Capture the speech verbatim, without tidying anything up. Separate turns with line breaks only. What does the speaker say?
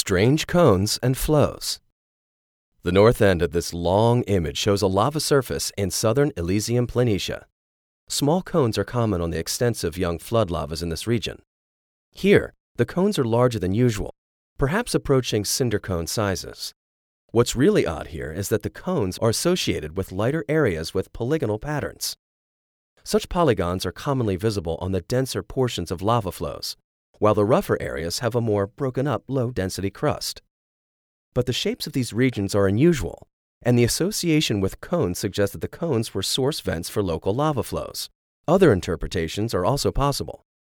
Strange cones and flows. The north end of this long image shows a lava surface in southern Elysium Planitia. Small cones are common on the extensive young flood lavas in this region. Here, the cones are larger than usual, perhaps approaching cinder cone sizes. What's really odd here is that the cones are associated with lighter areas with polygonal patterns. Such polygons are commonly visible on the denser portions of lava flows, while the rougher areas have a more broken-up, low-density crust. But the shapes of these regions are unusual, and the association with cones suggests that the cones were source vents for local lava flows. Other interpretations are also possible.